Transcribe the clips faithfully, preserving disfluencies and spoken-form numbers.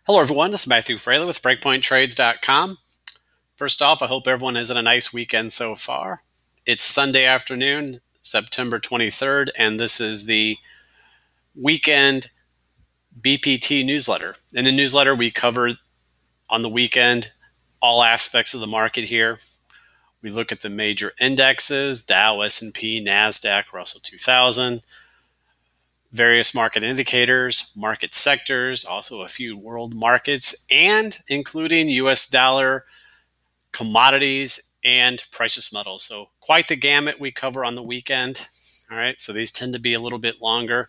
Hello, everyone. This is Matthew Fraley with breakpoint trades dot com. First off, I hope everyone has had a nice weekend so far. It's Sunday afternoon, September twenty-third, and this is the weekend B P T newsletter. In the newsletter, we cover on the weekend all aspects of the market here. We look at the major indexes, Dow, S and P, NASDAQ, Russell two thousand, various market indicators, market sectors, also a few world markets, and including U S dollar, commodities, and precious metals. So quite the gamut we cover on the weekend. All right, so these tend to be a little bit longer.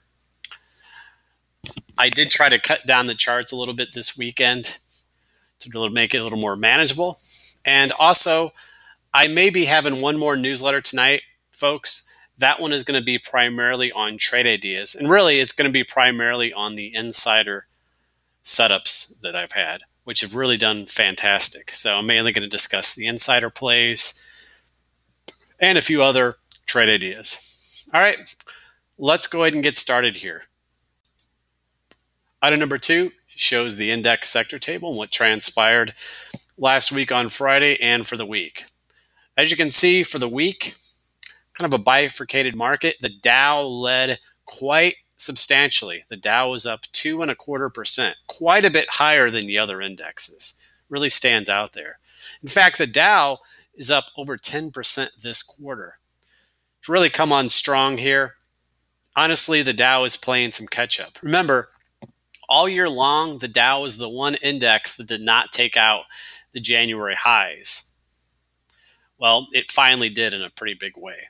I did try to cut down the charts a little bit this weekend to make it a little more manageable. And also, I may be having one more newsletter tonight, folks. That one is going to be primarily on trade ideas. And really, it's going to be primarily on the insider setups that I've had, which have really done fantastic. So I'm mainly going to discuss the insider plays and a few other trade ideas. All right, let's go ahead and get started here. Item number two shows the index sector table and what transpired last week on Friday and for the week. As you can see, for the week, kind of a bifurcated market. The Dow led quite substantially. The Dow was up two and a quarter percent, quite a bit higher than the other indexes. Really stands out there. In fact, the Dow is up over ten percent this quarter. It's really come on strong here. Honestly, the Dow is playing some catch up. Remember, all year long, the Dow is the one index that did not take out the January highs. Well, it finally did in a pretty big way.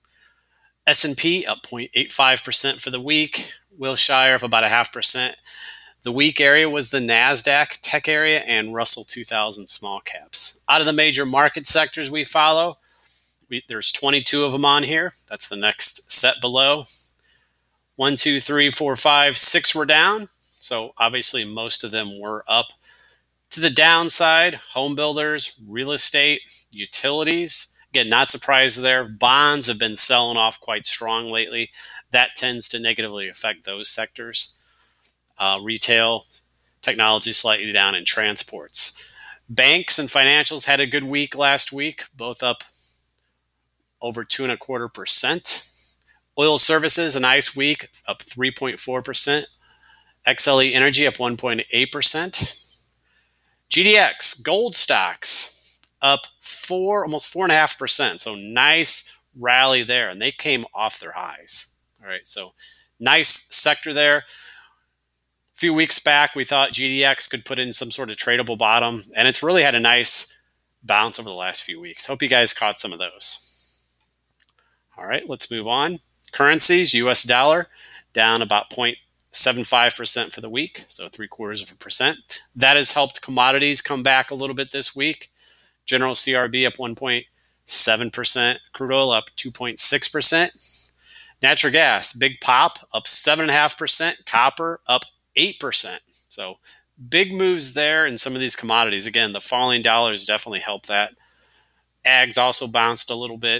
S and P up zero point eight five percent for the week. Wilshire up about a half percent. The weak area was the NASDAQ tech area and Russell two thousand small caps. Out of the major market sectors we follow, we, there's twenty-two of them on here. That's the next set below. One, two, three, four, five, six were down. So obviously most of them were up. To the downside, home builders, real estate, utilities. Again, not surprised there. Bonds have been selling off quite strong lately. That tends to negatively affect those sectors. Uh, retail, technology slightly down, and transports. Banks and financials had a good week last week, both up over two and a quarter percent. Oil services, a nice week, up three point four percent. X L E Energy up one point eight percent. G D X, gold stocks, up four, almost four and a half percent. So nice rally there, and they came off their highs. All right, so nice sector there. A few weeks back, we thought G D X could put in some sort of tradable bottom, and it's really had a nice bounce over the last few weeks. Hope you guys caught some of those. All right, let's move on. Currencies, U S dollar down about zero point seven five percent for the week, so three quarters of a percent. That has helped commodities come back a little bit this week. General C R B up one point seven percent. Crude oil up two point six percent. Natural gas, big pop, up seven point five percent. Copper up eight percent. So big moves there in some of these commodities. Again, the falling dollars definitely help that. Ags also bounced a little bit.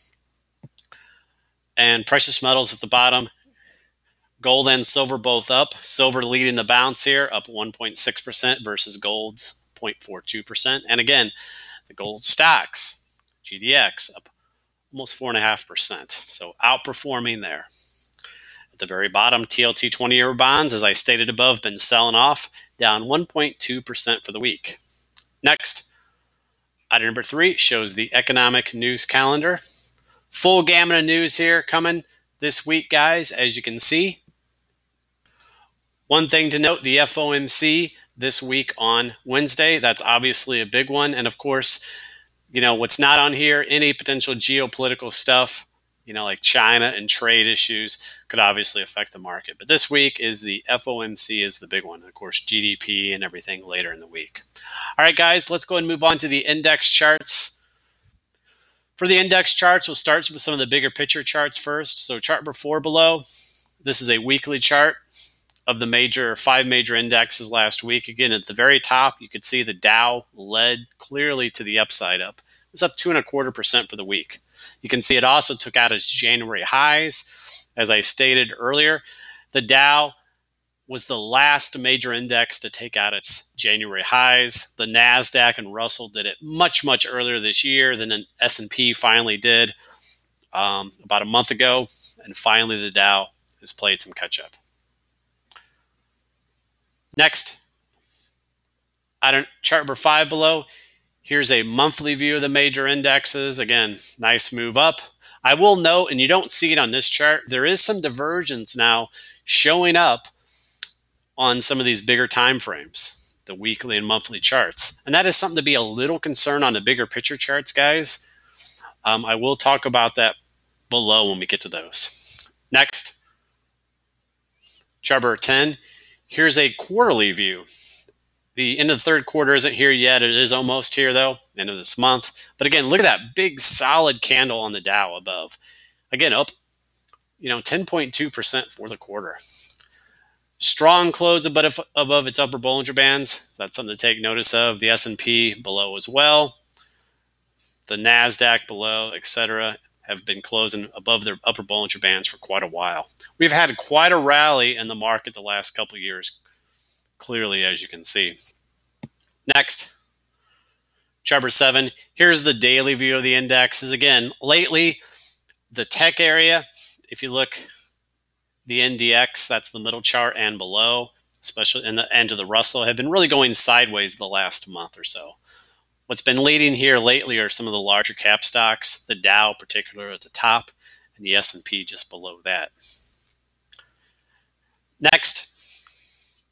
And precious metals at the bottom. Gold and silver both up. Silver leading the bounce here, up one point six percent versus gold's zero point four two percent. And again, the gold stocks, G D X, up almost four point five percent. So outperforming there. At the very bottom, T L T twenty-year bonds, as I stated above, been selling off, down one point two percent for the week. Next, item number three shows the economic news calendar. Full gamut of news here coming this week, guys, as you can see. One thing to note, the F O M C this week on Wednesday. That's obviously a big one. And of course, you know, what's not on here, any potential geopolitical stuff, you know, like China and trade issues could obviously affect the market. But this week is the F O M C is the big one. And of course, G D P and everything later in the week. All right, guys, let's go ahead and move on to the index charts. For the index charts, we'll start with some of the bigger picture charts first. So chart number four below, this is a weekly chart of the major five major indexes last week. Again, at the very top, you could see the Dow led clearly to the upside up. It was up two and a quarter percent for the week. You can see it also took out its January highs. As I stated earlier, the Dow was the last major index to take out its January highs. The NASDAQ and Russell did it much, much earlier this year than an S and P finally did um, about a month ago. And finally, the Dow has played some catch up. Next, I don't, chart number five below. Here's a monthly view of the major indexes. Again, nice move up. I will note, and you don't see it on this chart, there is some divergence now showing up on some of these bigger time frames, the weekly and monthly charts. And that is something to be a little concerned on the bigger picture charts, guys. Um, I will talk about that below when we get to those. Next, chart number ten. Here's a quarterly view. The end of the third quarter isn't here yet. It is almost here, though, end of this month. But again, look at that big solid candle on the Dow above. Again, up, you know, ten point two percent for the quarter. Strong close above, above its upper Bollinger Bands. That's something to take notice of. The S and P below as well. The NASDAQ below, et cetera, have been closing above their upper Bollinger Bands for quite a while. We've had quite a rally in the market the last couple of years, clearly, as you can see. Next, chart number seven. Here's the daily view of the indexes. Again, lately, the tech area, if you look, the N D X, that's the middle chart and below, especially in the end of the Russell, have been really going sideways the last month or so. What's been leading here lately are some of the larger cap stocks, the Dow particularly at the top, and the S and P just below that. Next,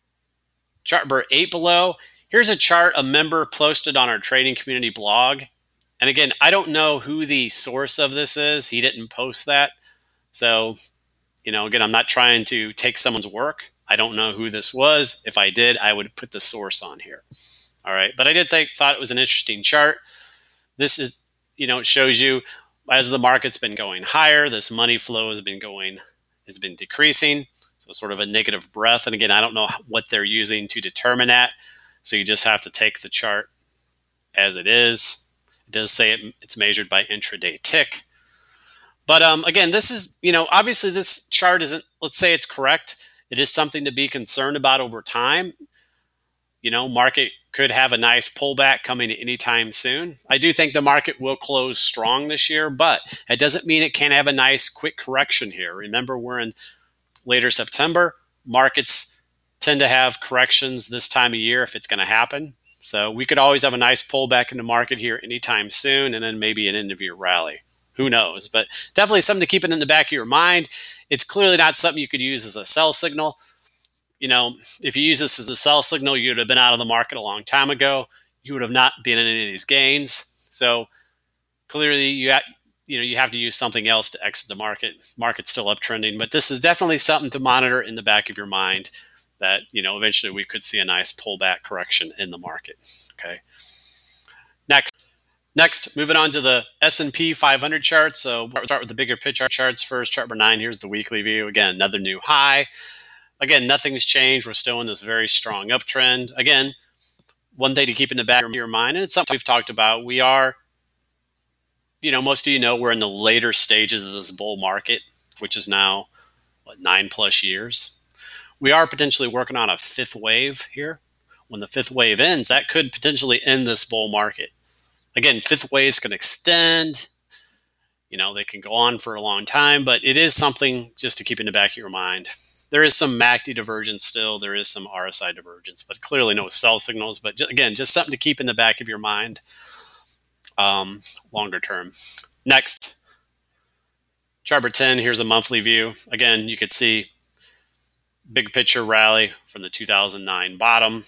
chart number eight below. Here's a chart a member posted on our trading community blog. And again, I don't know who the source of this is. He didn't post that. So, you know, again, I'm not trying to take someone's work. I don't know who this was. If I did, I would put the source on here. All right. But I did think, thought it was an interesting chart. This is, you know, it shows you as the market's been going higher, this money flow has been going, has been decreasing. So sort of a negative breath. And again, I don't know what they're using to determine that. So you just have to take the chart as it is. It does say it, it's measured by intraday tick. But um, again, this is, you know, obviously this chart isn't, let's say it's correct. It is something to be concerned about over time. You know, market could have a nice pullback coming anytime soon. I do think the market will close strong this year, but it doesn't mean it can't have a nice quick correction here. Remember, we're in later September. Markets tend to have corrections this time of year if it's going to happen. So we could always have a nice pullback in the market here anytime soon, and then maybe an end of year rally. Who knows? But definitely something to keep it in the back of your mind. It's clearly not something you could use as a sell signal. You know, if you use this as a sell signal, you would have been out of the market a long time ago. You would have not been in any of these gains. So clearly, you have, you know, you have to use something else to exit the market. Market's still uptrending, but this is definitely something to monitor in the back of your mind. That, you know, eventually we could see a nice pullback correction in the market. Okay. Next. Next, moving on to the S and P five hundred chart. So we'll start with the bigger picture charts first. Chart number nine, here's the weekly view. Again, another new high. Again, nothing's changed. We're still in this very strong uptrend. Again, one thing to keep in the back of your mind, and it's something we've talked about, we are, you know, most of you know we're in the later stages of this bull market, which is now, what, nine plus years. We are potentially working on a fifth wave here. When the fifth wave ends, that could potentially end this bull market. Again, fifth waves can extend, you know, they can go on for a long time, but it is something just to keep in the back of your mind. There is some M A C D divergence still. There is some R S I divergence, but clearly no sell signals. But again, just something to keep in the back of your mind um, longer term. Next, chart number ten, here's a monthly view. Again, you could see big picture rally from the two thousand nine bottom.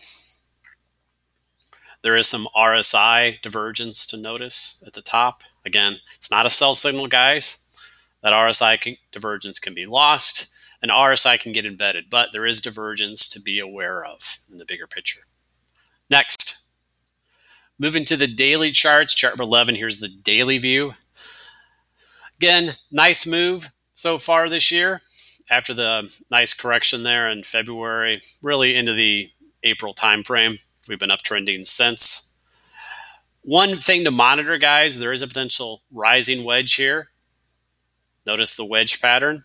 There is some R S I divergence to notice at the top. Again, it's not a sell signal, guys. That R S I can, divergence can be lost, and R S I can get embedded, but there is divergence to be aware of in the bigger picture. Next, moving to the daily charts, chart number eleven, here's the daily view. Again, nice move so far this year after the nice correction there in February, really into the April timeframe. We've been uptrending since. One thing to monitor, guys, there is a potential rising wedge here. Notice the wedge pattern.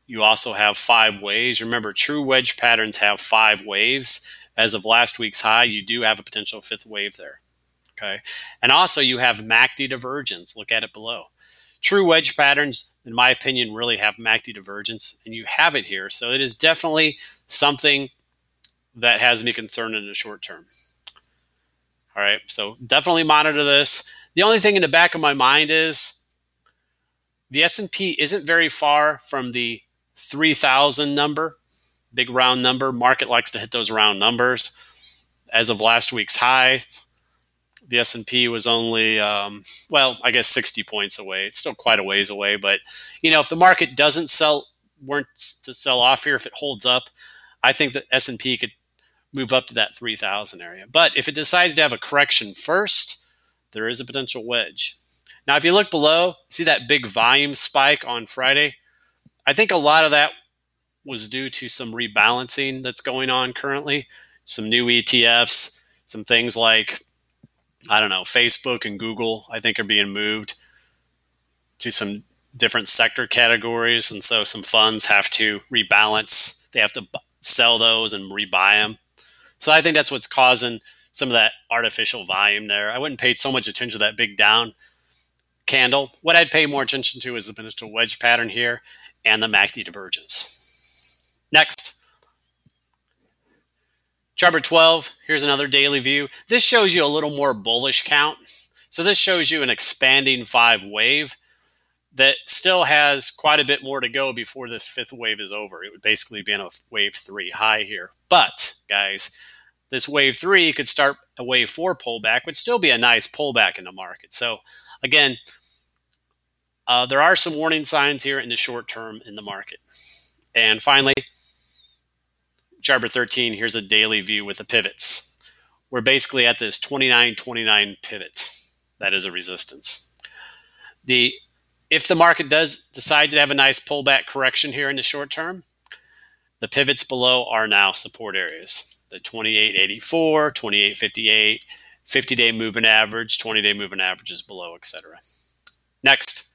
You also have five waves. Remember, true wedge patterns have five waves. As of last week's high, you do have a potential fifth wave there. Okay. And also you have M A C D divergence. Look at it below. True wedge patterns, in my opinion, really have M A C D divergence, and you have it here. So it is definitely something that has me concerned in the short term. All right. So definitely monitor this. The only thing in the back of my mind is the S and P isn't very far from the three thousand number, big round number. Market likes to hit those round numbers. As of last week's high, the S and P was only, um, well, I guess sixty points away. It's still quite a ways away. But, you know, if the market doesn't sell, weren't to sell off here, if it holds up, I think that S and P could move up to that three thousand area. But if it decides to have a correction first, there is a potential wedge. Now, if you look below, see that big volume spike on Friday? I think a lot of that was due to some rebalancing that's going on currently. Some new E T Fs, some things like, I don't know, Facebook and Google, I think, are being moved to some different sector categories. And so some funds have to rebalance. They have to sell those and rebuy them. So I think that's what's causing some of that artificial volume there. I wouldn't pay so much attention to that big down candle. What I'd pay more attention to is the potential wedge pattern here and the M A C D divergence. Next, chart twelve, here's another daily view. This shows you a little more bullish count. So this shows you an expanding five wave that still has quite a bit more to go before this fifth wave is over. It would basically be in a wave three high here. But, guys, this wave three could start a wave four pullback, would still be a nice pullback in the market. So, again, uh, there are some warning signs here in the short term in the market. And finally, chart thirteen, here's a daily view with the pivots. We're basically at this twenty-nine twenty-nine pivot. That is a resistance. The If the market does decide to have a nice pullback correction here in the short term, the pivots below are now support areas. The twenty-eight eighty-four, twenty-eight fifty-eight, fifty-day moving average, twenty-day moving averages below, et cetera. Next,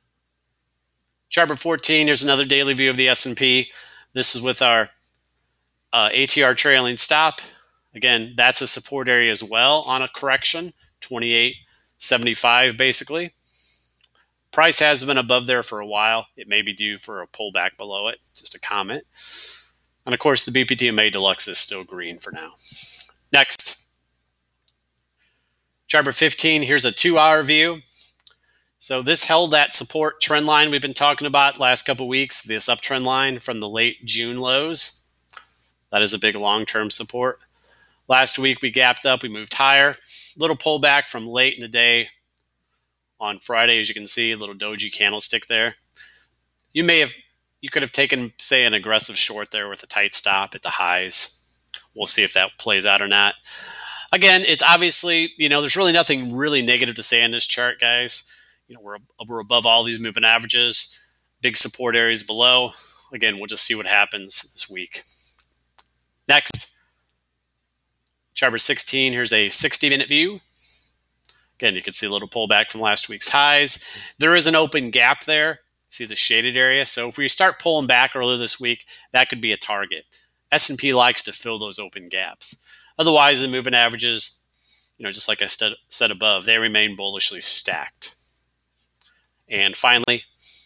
chart fourteen, here's another daily view of the S and P. This is with our uh, A T R trailing stop. Again, that's a support area as well on a correction, twenty-eight seventy-five basically. Price has been above there for a while. It may be due for a pullback below it. Just a comment. And of course, the B P T M A Deluxe is still green for now. Next, chart fifteen. Here's a two-hour view. So this held that support trend line we've been talking about last couple of weeks, this uptrend line from the late June lows. That is a big long-term support. Last week we gapped up, we moved higher. Little pullback from late in the day on Friday, as you can see, a little doji candlestick there. You may have, you could have taken, say, an aggressive short there with a tight stop at the highs. We'll see if that plays out or not. Again, it's obviously, you know, there's really nothing really negative to say on this chart, guys. You know, we're, we're above all these moving averages, big support areas below. Again, we'll just see what happens this week. Next, chart sixteen, here's a sixty-minute view. Again, you can see a little pullback from last week's highs. There is an open gap there. See the shaded area? So if we start pulling back earlier this week, that could be a target. S and P likes to fill those open gaps. Otherwise, the moving averages, you know, just like I said above, they remain bullishly stacked. And finally,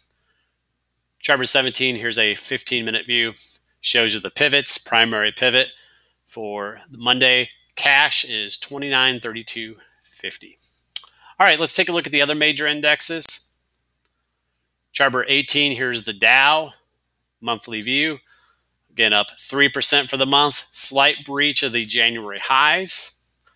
chart seventeen, here's a fifteen-minute view. Shows you the pivots, primary pivot for Monday. Cash is twenty-nine thirty-two fifty. All right, let's take a look at the other major indexes. Chart eighteen, here's the Dow monthly view. Again, up three percent for the month. Slight breach of the January highs.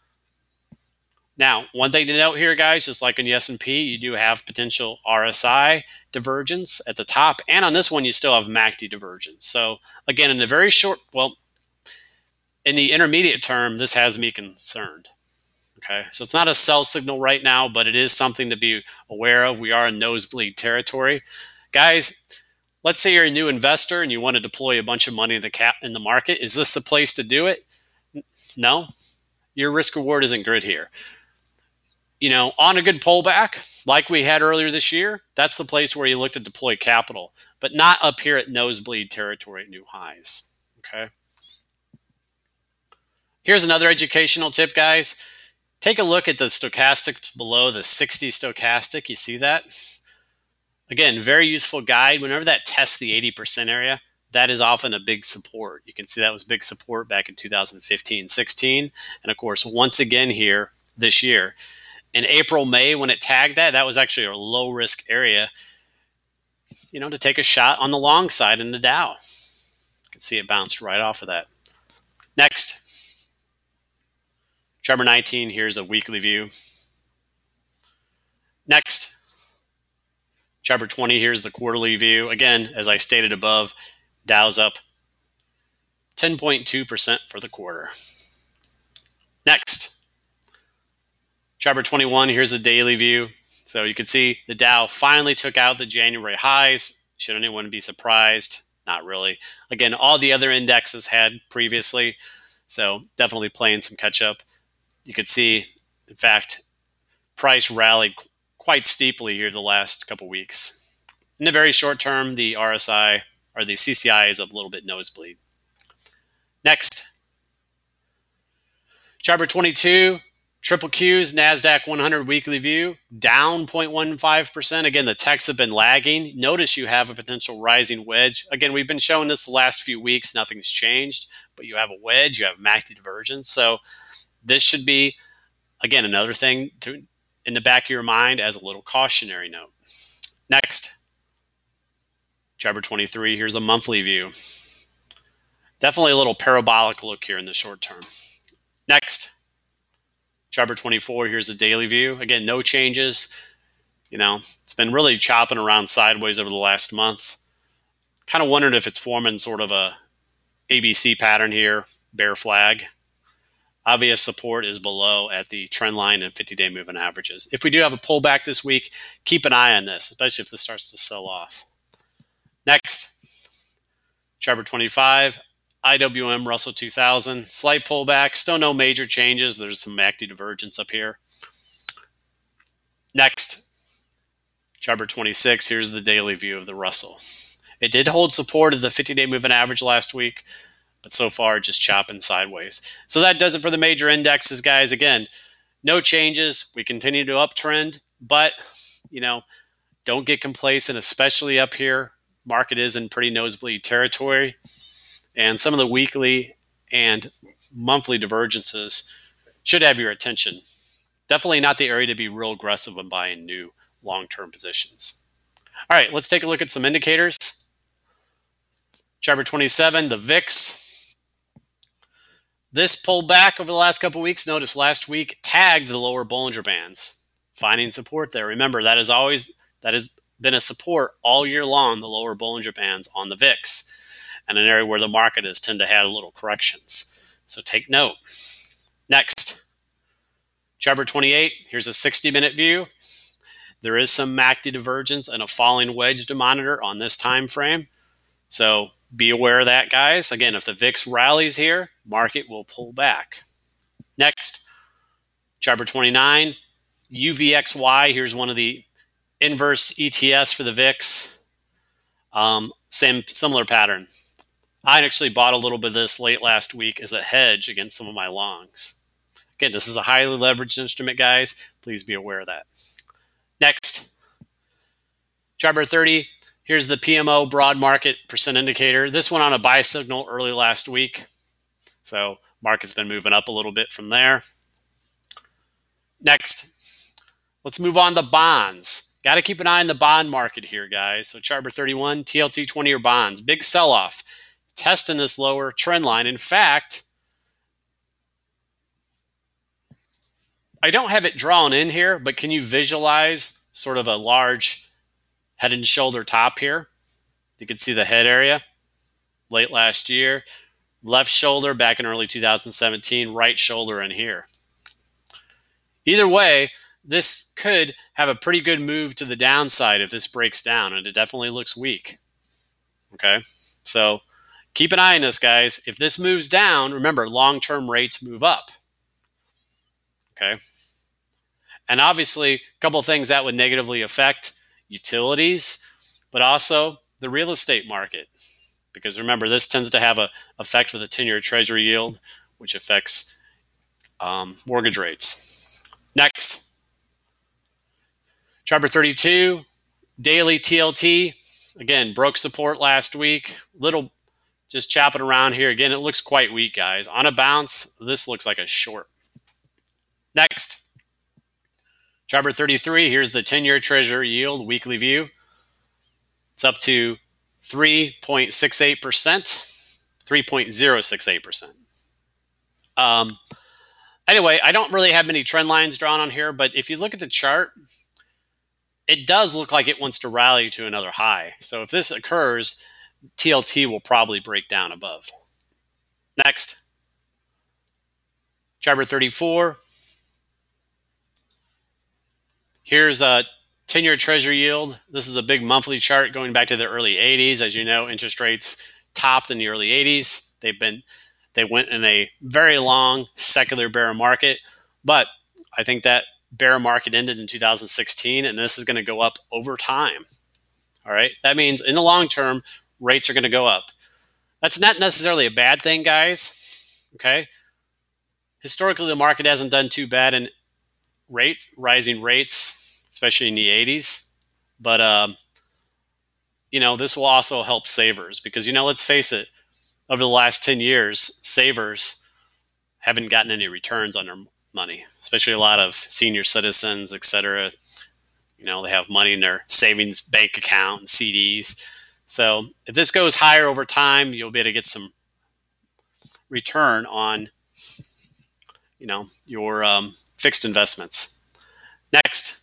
Now, one thing to note here, guys, just like in the S and P, you do have potential R S I divergence at the top. And on this one, you still have M A C D divergence. So, again, in the very short, well, in the intermediate term, this has me concerned. Okay, so it's not a sell signal right now, but it is something to be aware of. We are in nosebleed territory. Guys, let's say you're a new investor and you want to deploy a bunch of money in the cap in the market. Is this the place to do it? No. Your risk reward isn't good here. You know, on a good pullback, like we had earlier this year, that's the place where you look to deploy capital, but not up here at nosebleed territory at new highs. Okay. Here's another educational tip, guys. Take a look at the stochastic below the sixty stochastic. You see that? Again, very useful guide. Whenever that tests the eighty percent area, that is often a big support. You can see that was big support back in two thousand fifteen, sixteen. And of course, once again here this year. In April, May, when it tagged that, that was actually a low risk area, you know, to take a shot on the long side in the Dow. You can see it bounced right off of that. Next, chart number nineteen, here's a weekly view. Next, chart number twenty, here's the quarterly view. Again, as I stated above, Dow's up ten point two percent for the quarter. Next, chart number twenty-one, here's a daily view. So you can see the Dow finally took out the January highs. Should anyone be surprised? Not really. Again, all the other indexes had previously, so definitely playing some catch up. You could see, in fact, price rallied quite steeply here the last couple weeks. In the very short term, the R S I or the C C I is a little bit nosebleed. Next, chart number twenty-two. Triple Q's NASDAQ one hundred weekly view, down zero point one five percent. Again, the techs have been lagging. Notice you have a potential rising wedge. Again, we've been showing this the last few weeks. Nothing's changed, but you have a wedge. You have M A C D divergence. So this should be, again, another thing to in the back of your mind as a little cautionary note. Next, chart number twenty-three. Here's a monthly view. Definitely a little parabolic look here in the short term. Next, chart number twenty-four, here's the daily view. Again, no changes. You know, it's been really chopping around sideways over the last month. Kind of wondered if it's forming sort of a A B C pattern here, bear flag. Obvious support is below at the trend line and fifty-day moving averages. If we do have a pullback this week, keep an eye on this, especially if this starts to sell off. Next, chart number twenty-five. I W M Russell two thousand, slight pullback, still no major changes. There's some M A C D divergence up here. Next, chart number twenty-six, here's the daily view of the Russell. It did hold support of the fifty-day moving average last week, but so far just chopping sideways. So that does it for the major indexes, guys. Again, no changes. We continue to uptrend, but, you know, don't get complacent, especially up here. Market is in pretty nosebleed territory. And some of the weekly and monthly divergences should have your attention. Definitely not the area to be real aggressive in buying new long-term positions. All right, let's take a look at some indicators. Chart number twenty-seven, the V I X. This pulled back over the last couple of weeks. Notice last week tagged the lower Bollinger Bands, finding support there. Remember, that is always that has been a support all year long, the lower Bollinger Bands on the V I X. And an area where the market has tend to have little corrections. So take note. Next, chart number twenty-eight, here's a sixty-minute view. There is some M A C D divergence and a falling wedge to monitor on this time frame. So be aware of that, guys. Again, if the V I X rallies here, market will pull back. Next, chart number twenty-nine, U V X Y. Here's one of the inverse E T Fs for the V I X. Um, same similar pattern. I actually bought a little bit of this late last week as a hedge against some of my longs. Again, this is a highly leveraged instrument, guys. Please be aware of that. Next, chart number thirty. Here's the P M O broad market percent indicator. This one on a buy signal early last week. So market's been moving up a little bit from there. Next, let's move on to bonds. Got to keep an eye on the bond market here, guys. So chart number thirty-one, T L T twenty-year bonds. Big sell-off. Testing this lower trend line. In fact, I don't have it drawn in here, but can you visualize sort of a large head and shoulder top here? You can see the head area late last year. Left shoulder back in early two thousand seventeen. Right shoulder in here. Either way, this could have a pretty good move to the downside if this breaks down, and it definitely looks weak. Okay, so keep an eye on this, guys. If this moves down, remember, long-term rates move up. Okay. And obviously, a couple of things that would negatively affect utilities, but also the real estate market. Because remember, this tends to have an effect with the ten-year Treasury yield, which affects um, mortgage rates. Next, chart thirty-two, daily T L T. Again, broke support last week. Little just chopping around here. Again, it looks quite weak, guys. On a bounce, this looks like a short. Next, chart thirty-three. Here's the ten-year Treasury yield weekly view. It's up to three point six eight percent, three point zero six eight percent. Um, anyway, I don't really have many trend lines drawn on here, but if you look at the chart, it does look like it wants to rally to another high. So if this occurs, T L T will probably break down above. Next, chart thirty-four. Here's a ten-year Treasury yield. This is a big monthly chart going back to the early eighties. As you know, interest rates topped in the early eighties. They've been, they went in a very long secular bear market, but I think that bear market ended in two thousand sixteen, and this is going to go up over time. All right. That means in the long term, rates are going to go up. That's not necessarily a bad thing, guys. Okay. Historically, the market hasn't done too bad in rates, rising rates, especially in the eighties. But, um, you know, this will also help savers because, you know, let's face it, over the last ten years, savers haven't gotten any returns on their money, especially a lot of senior citizens, et cetera. You know, they have money in their savings bank account and C Ds. So if this goes higher over time, you'll be able to get some return on, you know, your um, fixed investments. Next,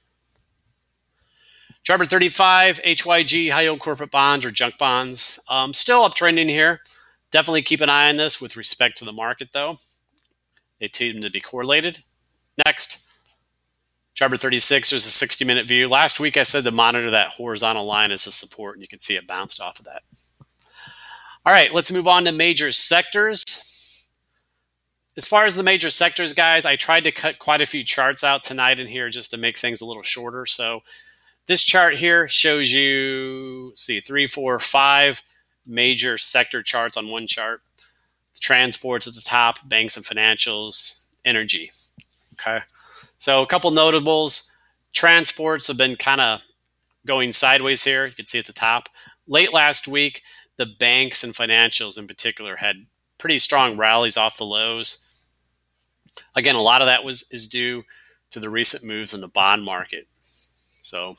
chart thirty-five, H Y G, high yield corporate bonds or junk bonds. Um, still uptrending here. Definitely keep an eye on this with respect to the market, though. They tend to be correlated. Next, chart thirty-six, there's a sixty-minute view. Last week, I said to monitor that horizontal line as a support, and you can see it bounced off of that. All right, let's move on to major sectors. As far as the major sectors, guys, I tried to cut quite a few charts out tonight in here just to make things a little shorter. So this chart here shows you, let's see, three, four, five major sector charts on one chart. Transports at the top, banks and financials, energy. Okay. So a couple notables. Transports have been kind of going sideways here. You can see at the top. Late last week, the banks and financials in particular had pretty strong rallies off the lows. Again, a lot of that was is due to the recent moves in the bond market. So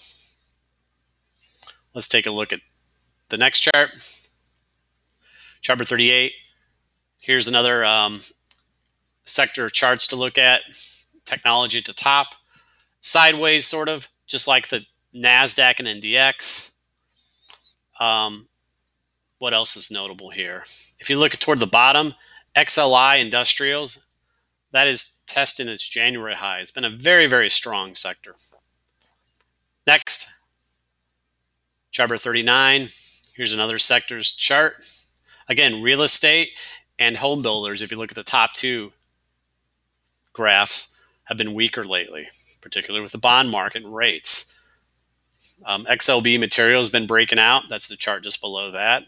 let's take a look at the next chart. Chart thirty-eight. Here's another um, sector charts to look at. Technology at the top. Sideways, sort of, just like the NASDAQ and N D X. Um, what else is notable here? If you look toward the bottom, X L I Industrials, that is testing its January high. It's been a very, very strong sector. Next, chart thirty-nine. Here's another sector's chart. Again, real estate and home builders, if you look at the top two graphs, have been weaker lately, particularly with the bond market and rates. Um, X L B Materials has been breaking out. That's the chart just below that.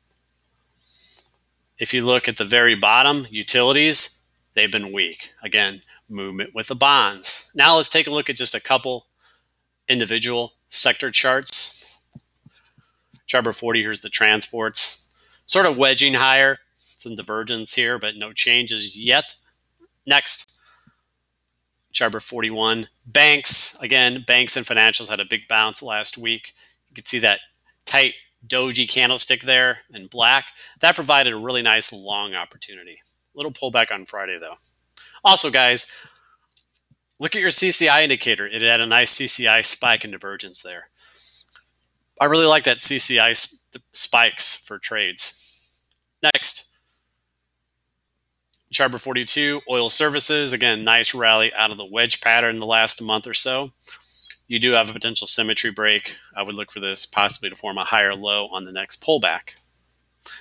If you look at the very bottom, utilities, they've been weak. Again, movement with the bonds. Now let's take a look at just a couple individual sector charts. Chart forty, here's the transports. Sort of wedging higher. Some divergence here, but no changes yet. Next, chart forty-one. Banks. Again, banks and financials had a big bounce last week. You can see that tight doji candlestick there in black. That provided a really nice long opportunity. Little pullback on Friday, though. Also, guys, look at your C C I indicator. It had a nice C C I spike and divergence there. I really like that C C I sp- spikes for trades. Next, chart forty-two, oil services. Again, nice rally out of the wedge pattern in the last month or so. You do have a potential symmetry break. I would look for this possibly to form a higher low on the next pullback.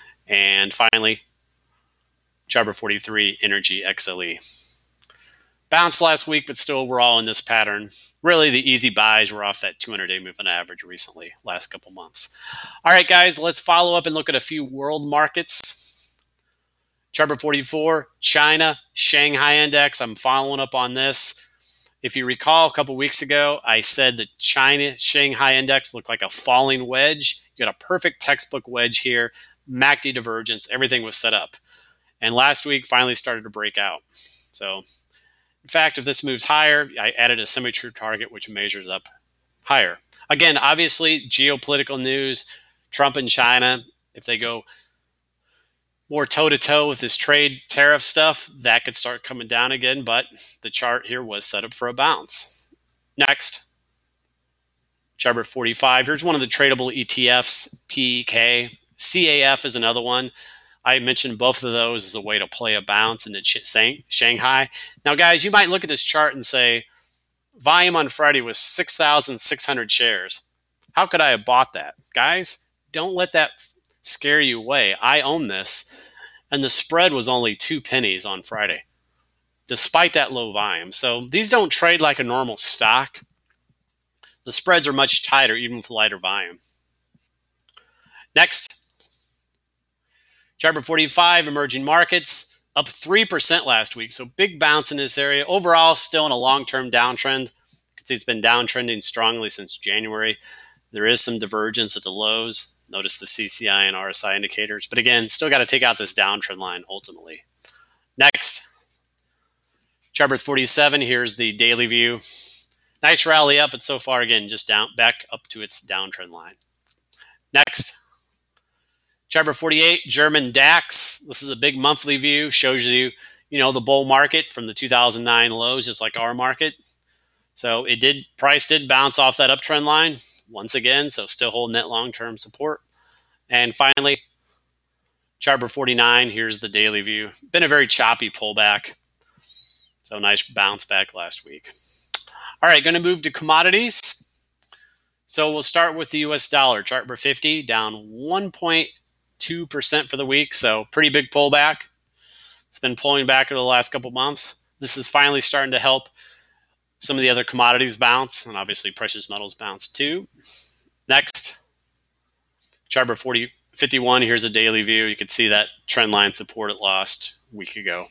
And finally, chart forty-three, energy X L E. Bounced last week, but still overall in this pattern. Really, the easy buys were off that two hundred day moving average recently, last couple months. All right, guys, let's follow up and look at a few world markets. Chart number forty-four, China, Shanghai Index. I'm following up on this. If you recall, a couple weeks ago, I said the China Shanghai Index looked like a falling wedge. You got a perfect textbook wedge here, M A C D divergence, everything was set up. And last week finally started to break out. So, in fact, if this moves higher, I added a semi-true target, which measures up higher. Again, obviously, geopolitical news, Trump and China, if they go more toe-to-toe with this trade tariff stuff, that could start coming down again, but the chart here was set up for a bounce. Next, chart number forty-five. Here's one of the tradable E T Fs, P E K. C A F is another one. I mentioned both of those as a way to play a bounce into Shanghai. Now, guys, you might look at this chart and say, volume on Friday was six thousand six hundred shares. How could I have bought that? Guys, don't let that scare you away. I own this, and the spread was only two pennies on Friday, despite that low volume. So these don't trade like a normal stock. The spreads are much tighter, even with lighter volume. Next, chart number forty-five, emerging markets, up three percent last week. So big bounce in this area. Overall, still in a long-term downtrend. You can see it's been downtrending strongly since January. There is some divergence at the lows. Notice the C C I and R S I indicators. But again, still got to take out this downtrend line ultimately. Next, chart number forty-seven. Here's the daily view. Nice rally up, but so far, again, just down back up to its downtrend line. Next, chart number forty-eight, German DAX. This is a big monthly view. Shows you, you know, the bull market from the two thousand nine lows, just like our market. So it did, price did bounce off that uptrend line once again. So still holding that long-term support. And finally, chart number forty-nine. Here's the daily view. Been a very choppy pullback. So nice bounce back last week. All right, going to move to commodities. So we'll start with the U S dollar. Chart number fifty, down one point two percent for the week. So pretty big pullback. It's been pulling back over the last couple months. This is finally starting to help some of the other commodities bounce, and obviously precious metals bounce too. Next, chart number forty, fifty-one. Here's a daily view. You can see that trend line support it lost a week ago.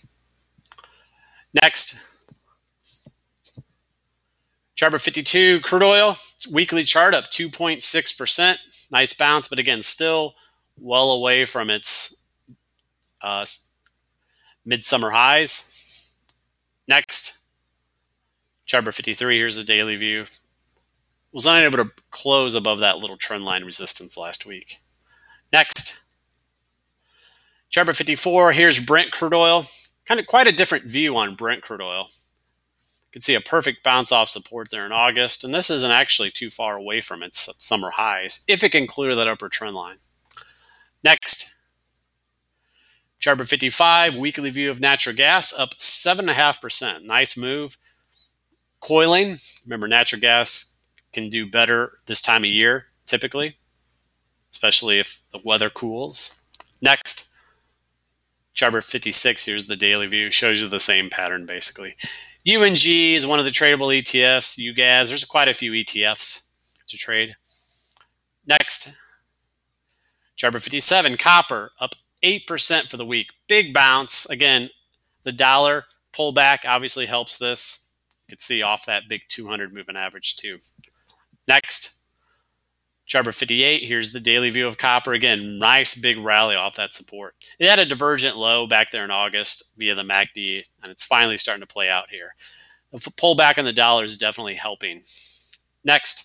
Next, chart number fifty-two, crude oil. Weekly chart up two point six percent. Nice bounce, but again, still well away from its uh, midsummer highs. Next, chart number fifty-three. Here's the daily view. Was not able to close above that little trend line resistance last week. Next, chart number fifty-four. Here's Brent crude oil. Kind of quite a different view on Brent crude oil. You can see a perfect bounce off support there in August, and this isn't actually too far away from its summer highs if it can clear that upper trend line. Next, chart number fifty-five, weekly view of natural gas, up seven point five percent. Nice move. Coiling, remember natural gas can do better this time of year, typically, especially if the weather cools. Next, chart number fifty-six, here's the daily view, shows you the same pattern basically. U N G is one of the tradable E T Fs, U G A Z, there's quite a few E T Fs to trade. Next, chart number fifty-seven, copper, up eight percent for the week. Big bounce. Again, the dollar pullback obviously helps this. You can see off that big two hundred moving average too. Next, chart number fifty-eight, here's the daily view of copper. Again, nice big rally off that support. It had a divergent low back there in August via the M A C D, and it's finally starting to play out here. The pullback on the dollar is definitely helping. Next,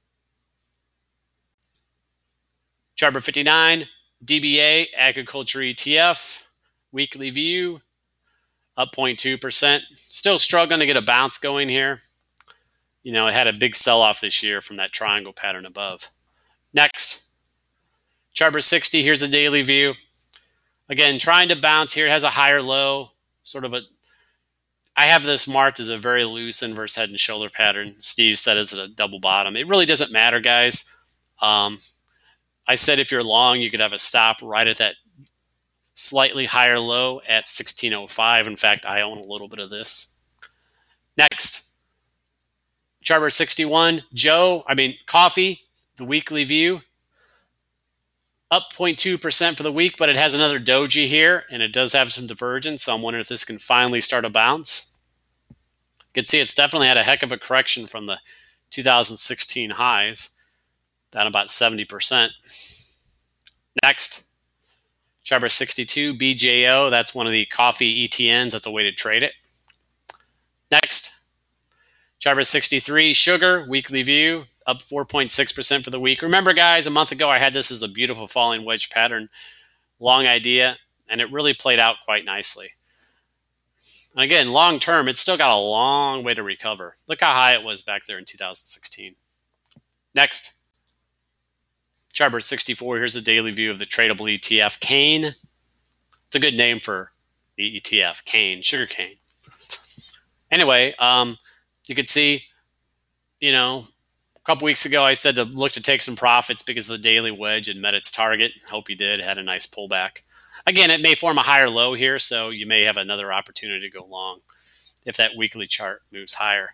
chart number fifty-nine, D B A, Agriculture E T F, weekly view, up zero point two percent. Still struggling to get a bounce going here. You know, it had a big sell-off this year from that triangle pattern above. Next, chart number sixty, here's a daily view. Again, trying to bounce here. It has a higher low, sort of a, I have this marked as a very loose inverse head and shoulder pattern. Steve said it's a double bottom. It really doesn't matter, guys. Um, I said if you're long, you could have a stop right at that slightly higher low at sixteen oh five. In fact, I own a little bit of this. Next, Chartbird sixty-one, Joe, I mean, coffee, the weekly view, up zero point two percent for the week, but it has another doji here, and it does have some divergence. So I'm wondering if this can finally start a bounce. You can see it's definitely had a heck of a correction from the two thousand sixteen highs, down about seventy percent. Next, Chartbird sixty-two, B J O, that's one of the coffee E T Ns. That's a way to trade it. Next, Chartbird sixty-three, sugar, weekly view, up four point six percent for the week. Remember, guys, a month ago I had this as a beautiful falling wedge pattern, long idea, and it really played out quite nicely. And again, long term, it's still got a long way to recover. Look how high it was back there in two thousand sixteen. Next, Chartbird sixty-four, here's a daily view of the tradable E T F, Cane. It's a good name for the E T F, Cane, sugar cane. Anyway, um, you can see, you know, a couple weeks ago I said to look to take some profits because the daily wedge had met its target. Hope you did. Had a nice pullback. Again, it may form a higher low here, so you may have another opportunity to go long if that weekly chart moves higher.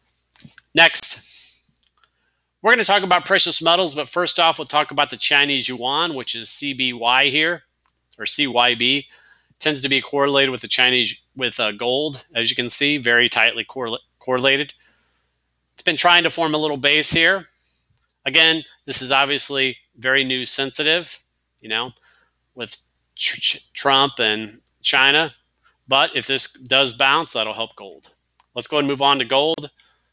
Next, we're going to talk about precious metals, but first off, we'll talk about the Chinese yuan, which is C B Y here, or C Y B. Tends to be correlated with the Chinese, with uh, gold, as you can see, very tightly correl- correlated. It's been trying to form a little base here. Again, this is obviously very news sensitive, you know, with tr- Trump and China. But if this does bounce, that'll help gold. Let's go ahead and move on to gold.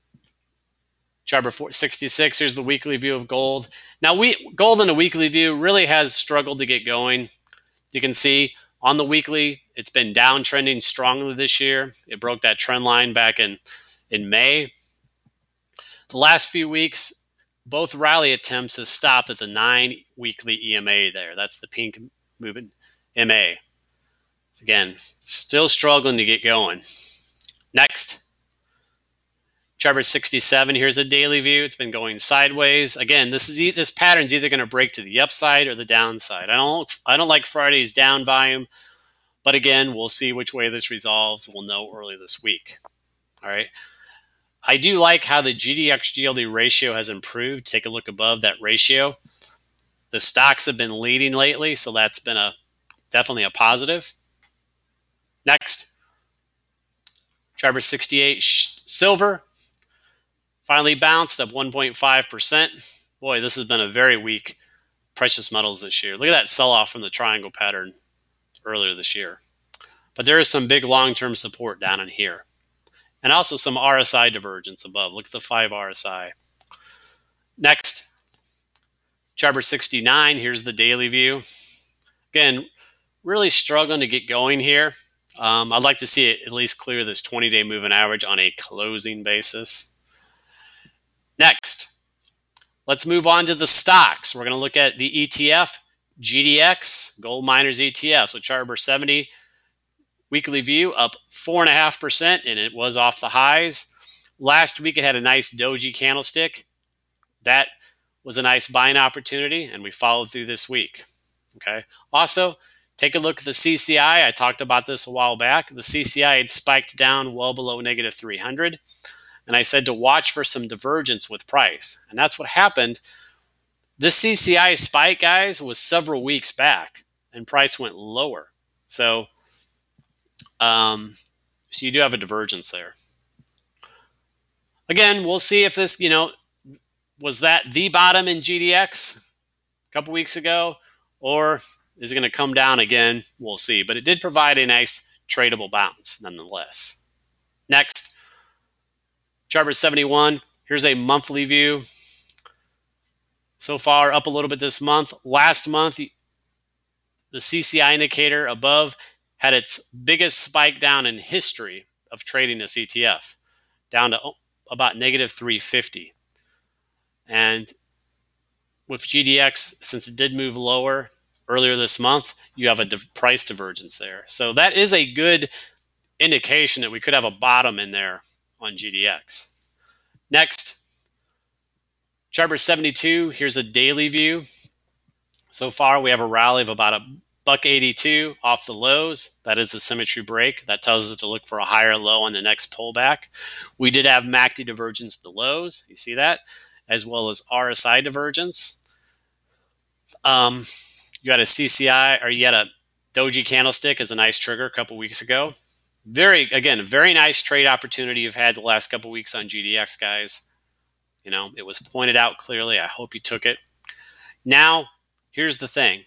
Chartbird sixty-six, here's the weekly view of gold. Now, we gold in the weekly view really has struggled to get going. You can see on the weekly, it's been downtrending strongly this year. It broke that trend line back in, in May. The last few weeks, both rally attempts have stopped at the nine weekly E M A there. That's the pink movement M A. Again, still struggling to get going. Next, Chartbird sixty-seven. Here's a daily view. It's been going sideways. Again, this is this pattern's either going to break to the upside or the downside. I don't I don't like Friday's down volume, but again, we'll see which way this resolves. We'll know early this week. All right. I do like how the G D X G L D ratio has improved. Take a look above that ratio. The stocks have been leading lately, so that's been a definitely a positive. Next, Chartbird sixty-eight, silver. Finally bounced up one point five percent. Boy, this has been a very weak precious metals this year. Look at that sell-off from the triangle pattern earlier this year. But there is some big long-term support down in here. And also some R S I divergence above. Look at the five R S I. Next, Chartbird sixty-nine. Here's the daily view. Again, really struggling to get going here. Um, I'd like to see it at least clear this twenty-day moving average on a closing basis. Next, let's move on to the stocks. We're going to look at the E T F, G D X, Gold Miners E T F. So Chartbird seventy, weekly view up four point five percent, and it was off the highs. Last week, it had a nice doji candlestick. That was a nice buying opportunity, and we followed through this week. Okay. Also, take a look at the C C I. I talked about this a while back. The C C I had spiked down well below negative three hundred. And I said to watch for some divergence with price. And that's what happened. This C C I spike, guys, was several weeks back. And price went lower. So, um, so you do have a divergence there. Again, we'll see if this, you know, was that the bottom in G D X a couple weeks ago? Or is it going to come down again? We'll see. But it did provide a nice tradable bounce nonetheless. Next, Chartbird seventy-one. Here's a monthly view. So far, up a little bit this month. Last month, the C C I indicator above had its biggest spike down in history of trading this E T F, down to about negative three fifty. And with G D X, since it did move lower earlier this month, you have a price divergence there. So that is a good indication that we could have a bottom in there on G D X. Next, Chartbird seventy-two. Here's a daily view. So far, we have a rally of about a buck eighty-two off the lows. That is a symmetry break. That tells us to look for a higher low on the next pullback. We did have M A C D divergence at the lows. You see that? As well as R S I divergence. Um, you got a C C I, or you had a doji candlestick as a nice trigger a couple weeks ago. Very, again, very nice trade opportunity you've had the last couple weeks on G D X, guys. You know, it was pointed out clearly. I hope you took it. Now, here's the thing.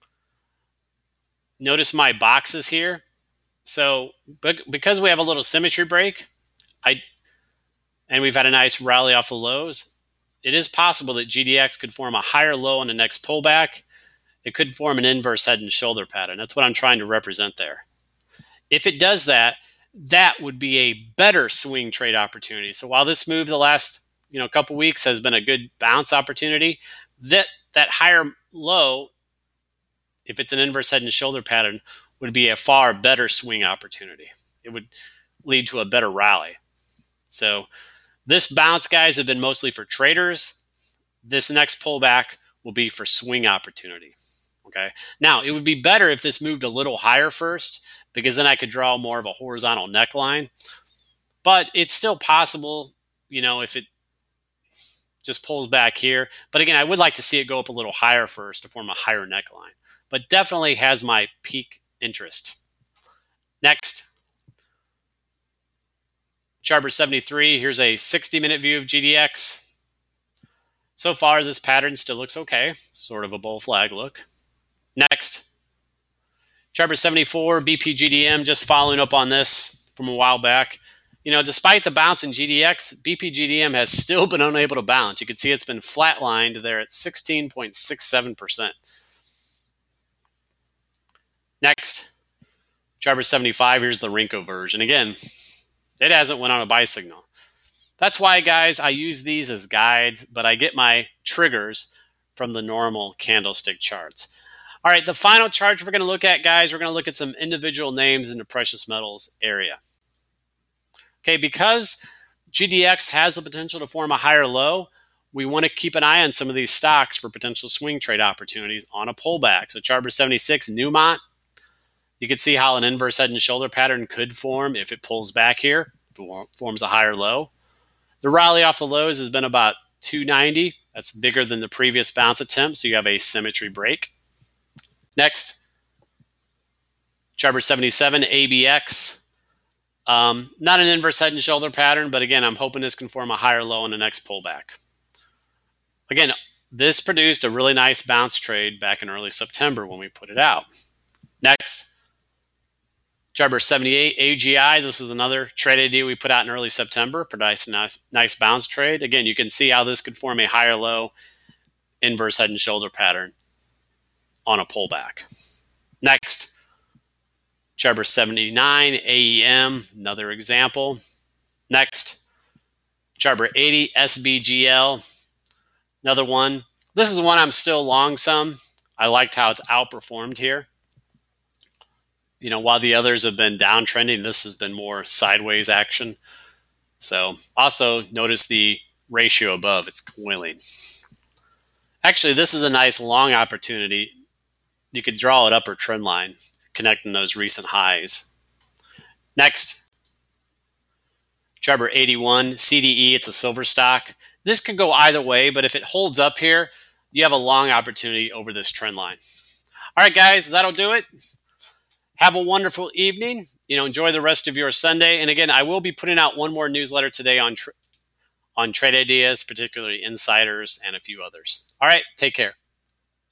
Notice my boxes here. So, because we have a little symmetry break, I and we've had a nice rally off the lows, it is possible that G D X could form a higher low on the next pullback. It could form an inverse head and shoulder pattern. That's what I'm trying to represent there. If it does that, that would be a better swing trade opportunity. So while this move the last you know couple weeks has been a good bounce opportunity, that that higher low, if it's an inverse head and shoulder pattern, would be a far better swing opportunity. It would lead to a better rally. So this bounce, guys, have been mostly for traders. This next pullback will be for swing opportunity. Okay. Now, it would be better if this moved a little higher first, because then I could draw more of a horizontal neckline. But it's still possible, you know, if it just pulls back here. But again, I would like to see it go up a little higher first to form a higher neckline. But definitely has my peak interest. Next. Charber seventy-three. Here's a sixty minute view of G D X. So far, this pattern still looks okay. Sort of a bull flag look. Next. Charber seventy-four, B P G D M, just following up on this from a while back. You know, despite the bounce in G D X, B P G D M has still been unable to bounce. You can see it's been flatlined there at sixteen point six seven percent. Next, Charber seventy-five, here's the Renko version. Again, it hasn't went on a buy signal. That's why, guys, I use these as guides, but I get my triggers from the normal candlestick charts. All right, the final chart we're going to look at, guys, we're going to look at some individual names in the precious metals area. Okay, because G D X has the potential to form a higher low, we want to keep an eye on some of these stocks for potential swing trade opportunities on a pullback. So Charber seventy-six, Newmont, you can see how an inverse head and shoulder pattern could form if it pulls back here, if it forms a higher low. The rally off the lows has been about two ninety. That's bigger than the previous bounce attempt, so you have a symmetry break. Next, Charber seventy-seven, A B X. Um, not an inverse head and shoulder pattern, but again, I'm hoping this can form a higher low in the next pullback. Again, this produced a really nice bounce trade back in early September when we put it out. Next, Charber seventy-eight, A G I. This is another trade idea we put out in early September. Produced a nice, nice bounce trade. Again, you can see how this could form a higher low inverse head and shoulder pattern on a pullback. Next, Charber seventy-nine, A E M, another example. Next, Charber eighty, S B G L, another one. This is one I'm still long some. I liked how it's outperformed here. You know, while the others have been downtrending, this has been more sideways action. So also notice the ratio above, it's coiling. Actually, this is a nice long opportunity. You could draw an upper trend line connecting those recent highs. Next, Charber eighty-one, C D E, it's a silver stock. This could go either way, but if it holds up here, you have a long opportunity over this trend line. All right, guys, that'll do it. Have a wonderful evening. You know, enjoy the rest of your Sunday. And again, I will be putting out one more newsletter today on, tr on trade ideas, particularly insiders and a few others. All right, take care.